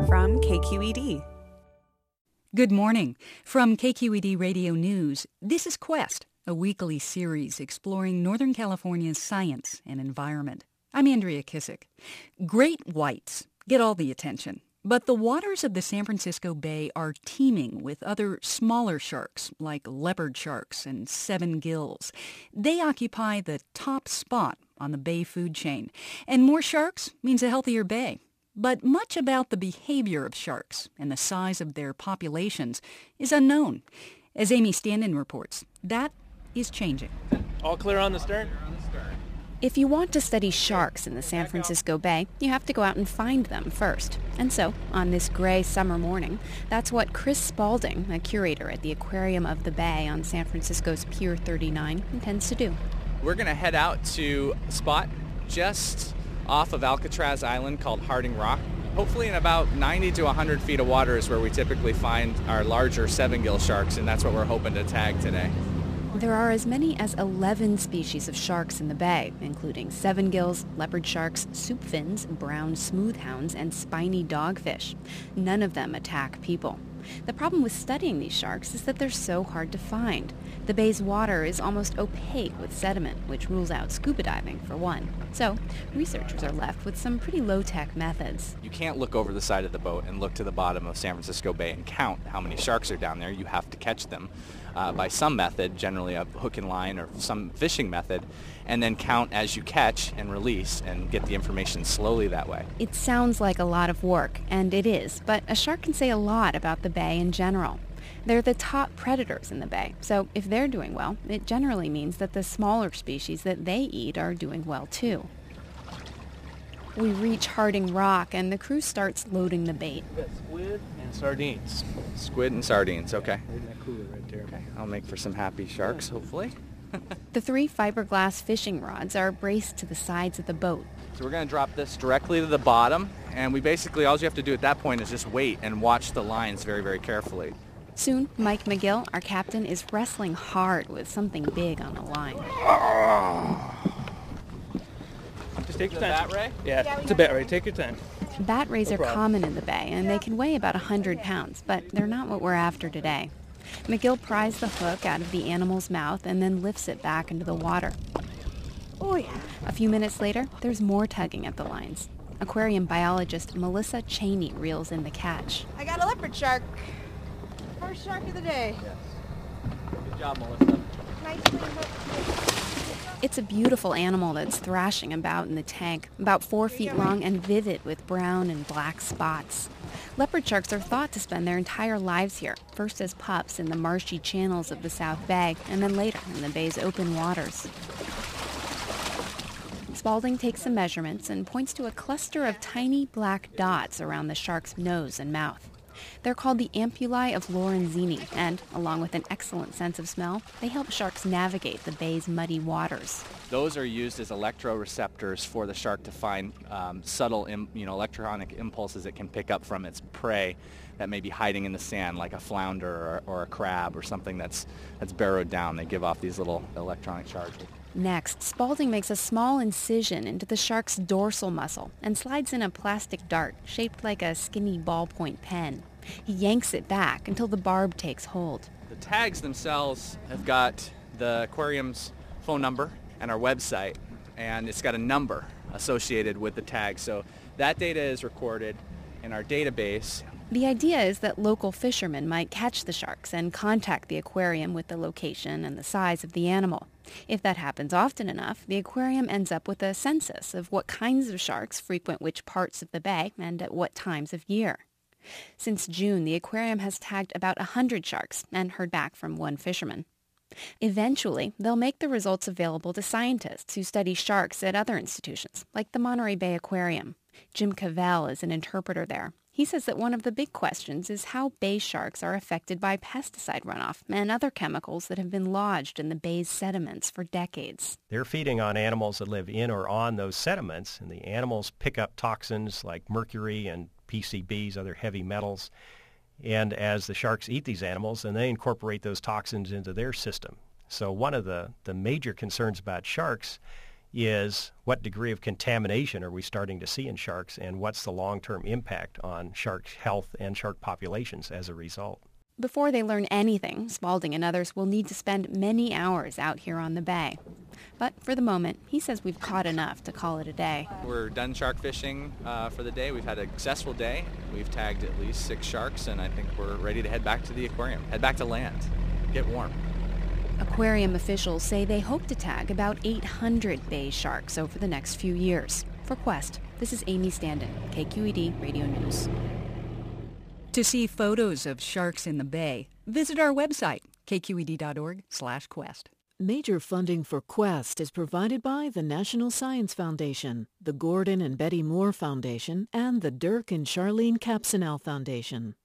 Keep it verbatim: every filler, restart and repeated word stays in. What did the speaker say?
from K Q E D. Good morning. From K Q E D Radio News, this is Quest, a weekly series exploring Northern California's science and environment. I'm Andrea Kissick. Great whites get all the attention, but the waters of the San Francisco Bay are teeming with other smaller sharks like leopard sharks and seven gills. They occupy the top spot on the bay food chain, and more sharks means a healthier bay. But much about the behavior of sharks and the size of their populations is unknown. As Amy Standen reports, that is changing. All clear on the stern? If you want to study sharks in the San Francisco Bay, you have to go out and find them first. And so, on this gray summer morning, that's what Chris Spalding, a curator at the Aquarium of the Bay on San Francisco's Pier thirty-nine, intends to do. We're going to head out to a spot just off of Alcatraz Island called Harding Rock. Hopefully in about ninety to one hundred feet of water is where we typically find our larger seven-gill sharks, and that's what we're hoping to tag today. There are as many as eleven species of sharks in the bay, including seven gills, leopard sharks, soup fins, brown smoothhounds, and spiny dogfish. None of them attack people. The problem with studying these sharks is that they're so hard to find. The bay's water is almost opaque with sediment, which rules out scuba diving, for one. So, researchers are left with some pretty low-tech methods. You can't look over the side of the boat and look to the bottom of San Francisco Bay and count how many sharks are down there. You have to catch them uh, by some method, generally a hook and line or some fishing method, and then count as you catch and release and get the information slowly that way. It sounds like a lot of work, and it is, but a shark can say a lot about the bay in general. They're the top predators in the bay, so if they're doing well, it generally means that the smaller species that they eat are doing well too. We reach Harding Rock, and the crew starts loading the bait. We've got squid and sardines. Squid and sardines, okay. Right in that cooler right there. Okay, I'll make for some happy sharks, hopefully. The three fiberglass fishing rods are braced to the sides of the boat. So we're going to drop this directly to the bottom, and we basically, all you have to do at that point is just wait and watch the lines very, very carefully. Soon, Mike McGill, our captain, is wrestling hard with something big on the line. Just take your The time. bat ray? Yeah, yeah it's a bat ray. Take your time. Bat rays No are problem. common in the bay, and they can weigh about one hundred pounds, but they're not what we're after today. McGill pries the hook out of the animal's mouth and then lifts it back into the water. Oh, yeah. A few minutes later, there's more tugging at the lines. Aquarium biologist Melissa Cheney reels in the catch. I got a leopard shark. First shark of the day. Yes. Good job, Melissa. Nicely hooked. It's a beautiful animal that's thrashing about in the tank, about four feet long and vivid with brown and black spots. Leopard sharks are thought to spend their entire lives here, first as pups in the marshy channels of the South Bay, and then later in the bay's open waters. Spalding takes some measurements and points to a cluster of tiny black dots around the shark's nose and mouth. They're called the ampullae of Lorenzini, and, along with an excellent sense of smell, they help sharks navigate the bay's muddy waters. Those are used as electroreceptors for the shark to find um, subtle, im- you know, electronic impulses it can pick up from its prey that may be hiding in the sand, like a flounder or, or a crab or something that's that's burrowed down. They give off these little electronic charges. Next, Spalding makes a small incision into the shark's dorsal muscle and slides in a plastic dart shaped like a skinny ballpoint pen. He yanks it back until the barb takes hold. The tags themselves have got the aquarium's phone number and our website, and it's got a number associated with the tag. So that data is recorded in our database. The idea is that local fishermen might catch the sharks and contact the aquarium with the location and the size of the animal. If that happens often enough, the aquarium ends up with a census of what kinds of sharks frequent which parts of the bay and at what times of year. Since June, the aquarium has tagged about one hundred sharks and heard back from one fisherman. Eventually, they'll make the results available to scientists who study sharks at other institutions, like the Monterey Bay Aquarium. Jim Cavell is an interpreter there. He says that one of the big questions is how bay sharks are affected by pesticide runoff and other chemicals that have been lodged in the bay's sediments for decades. They're feeding on animals that live in or on those sediments, and the animals pick up toxins like mercury and P C Bs, other heavy metals. And as the sharks eat these animals, then they incorporate those toxins into their system. So one of the, the major concerns about sharks is what degree of contamination are we starting to see in sharks, and what's the long-term impact on shark health and shark populations as a result. Before they learn anything, Spalding and others will need to spend many hours out here on the bay. But for the moment, he says we've caught enough to call it a day. We're done shark fishing uh, for the day. We've had a successful day. We've tagged at least six sharks, and I think we're ready to head back to the aquarium, head back to land, get warm. Aquarium officials say they hope to tag about eight hundred bay sharks over the next few years. For Quest, this is Amy Standen, K Q E D Radio News. To see photos of sharks in the bay, visit our website, k q e d dot org slash quest. Major funding for Quest is provided by the National Science Foundation, the Gordon and Betty Moore Foundation, and the Dirk and Charlene Capsinel Foundation.